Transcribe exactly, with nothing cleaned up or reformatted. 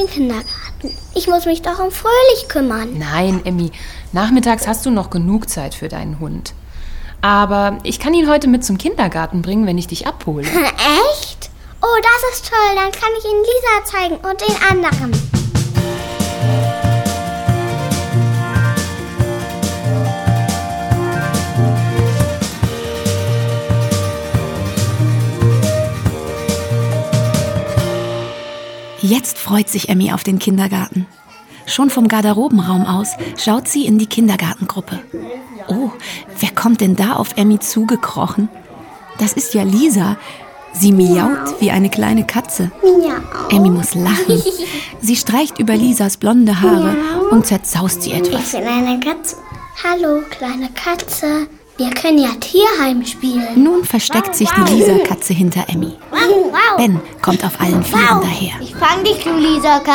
den Kindergarten. Ich muss mich doch um Fröhlich kümmern. Nein, Emmy, nachmittags hast du noch genug Zeit für deinen Hund. Aber ich kann ihn heute mit zum Kindergarten bringen, wenn ich dich abhole. Echt? Oh, das ist toll. Dann kann ich ihn Lisa zeigen und den anderen. Jetzt freut sich Emmy auf den Kindergarten. Schon vom Garderobenraum aus schaut sie in die Kindergartengruppe. Oh, wer kommt denn da auf Emmy zugekrochen? Das ist ja Lisa. Sie miaut wie eine kleine Katze. Miau. Emmy muss lachen. Sie streicht über Lisas blonde Haare Miau. und zerzaust sie etwas. Ich bin eine Katze. Hallo, kleine Katze. Wir können ja Tierheim spielen. Nun versteckt sich die Lisa-Katze hinter Emmy. Ben kommt auf allen Vieren daher. Ich fang dich, du Lisa-Katze.